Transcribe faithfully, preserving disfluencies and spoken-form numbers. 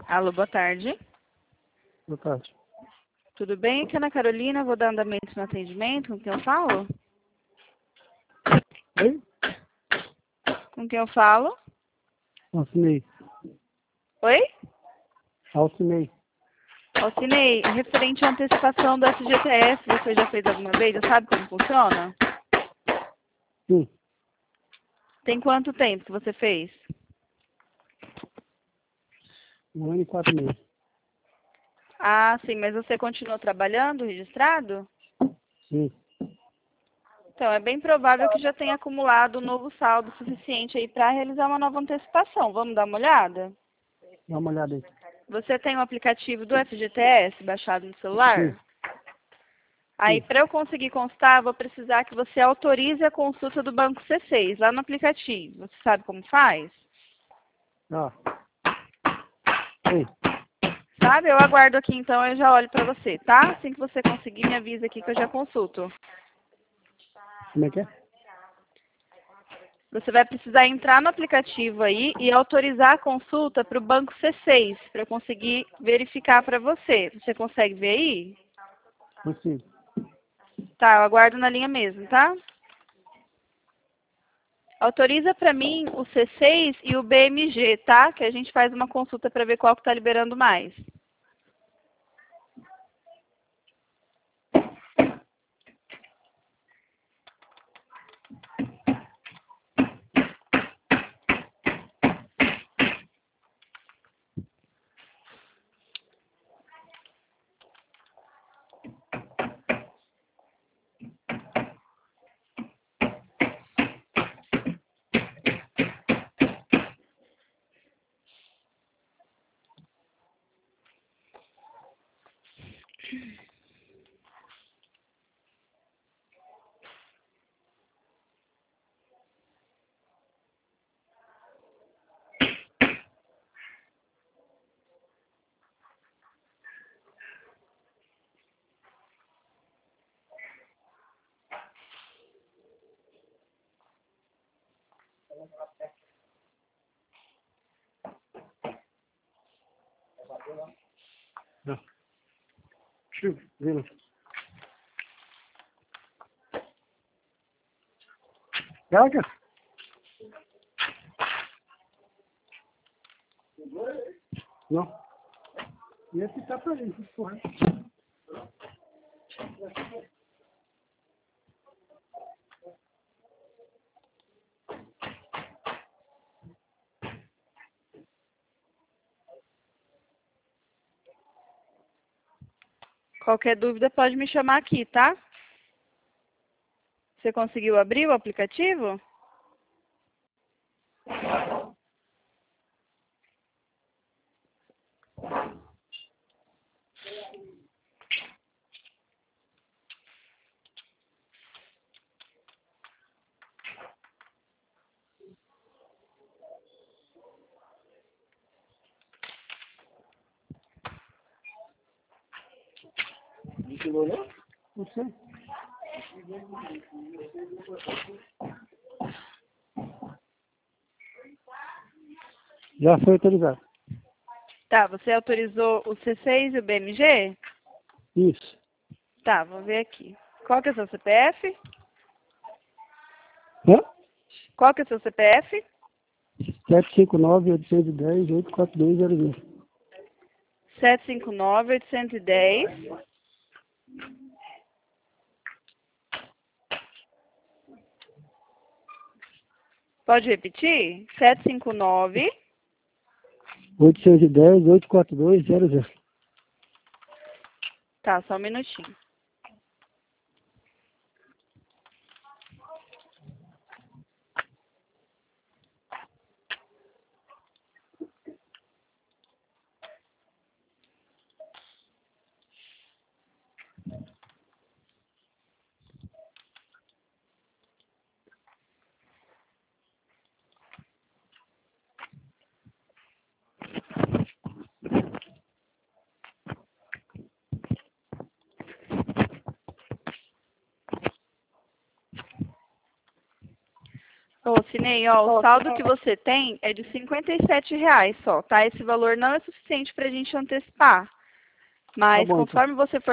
Alô, boa tarde. Boa tarde. Tudo bem? Aqui é Ana Carolina, vou dar andamento no atendimento. Com quem eu falo? Oi? Com quem eu falo? Alcinei. Oi? Alcinei. Alcinei, referente à antecipação do F G T S, você já fez alguma vez? Já sabe como funciona? Sim. Tem quanto tempo que você fez? Um ano e quatro meses. Ah, sim, mas você continua trabalhando, registrado? Sim. Então, é bem provável que já tenha acumulado um novo saldo suficiente aí para realizar uma nova antecipação. Vamos dar uma olhada? Dá uma olhada aí. Você tem o aplicativo do F G T S baixado no celular? Sim. Aí, Sim. para eu conseguir constar, vou precisar que você autorize a consulta do Banco C seis, lá no aplicativo. Você sabe como faz? Ah. Oi. Sabe? Eu aguardo aqui, então, eu já olho para você, tá? Assim que você conseguir, me avisa aqui que eu já consulto. Como é que é? Você vai precisar entrar no aplicativo aí e autorizar a consulta para o Banco C seis, para eu conseguir verificar para você. Você consegue ver aí? Consigo. Tá, eu aguardo na linha mesmo, tá? Autoriza para mim o C seis e o B M G, tá? Que a gente faz uma consulta para ver qual que está liberando mais. Não. Chico, vila. Gaga? Não. E esse tá pra gente, porra. Qualquer dúvida pode me chamar aqui, tá? Você conseguiu abrir o aplicativo? Não chegou não? Não sei. Já foi autorizado. Tá, você autorizou o C seis e o B M G? Isso. Tá, vou ver aqui. Qual que é o seu C P F? Hã? Qual que é o seu C P F? sete cinco nove, oito um zero, oito quatro dois zero zero. sete cinco nove, oito um zero. Pode repetir? sete cinco nove. oito um zero, oito quatro dois zero zero. Tá, só um minutinho. Ô, Sinei, ó, o saldo que você tem é de cinquenta e sete reais só, tá? Esse valor não é suficiente pra gente antecipar. Mas Tá bom, então. conforme você for